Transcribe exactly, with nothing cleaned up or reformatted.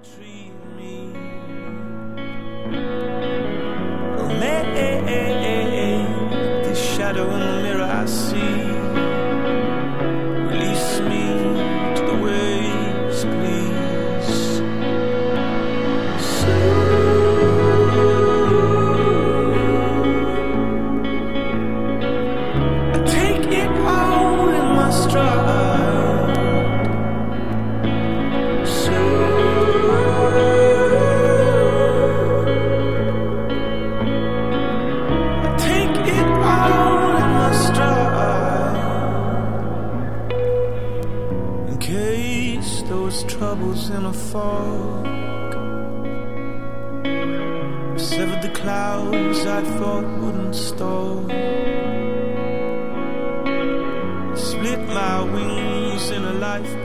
treat me. Make this shadow in the mirror I see. Release me to the waves, please. So I take it all in my stride. So I take it all in my stride. In case those troubles in a fog severed the clouds I thought wouldn't stall. Split my wings in a life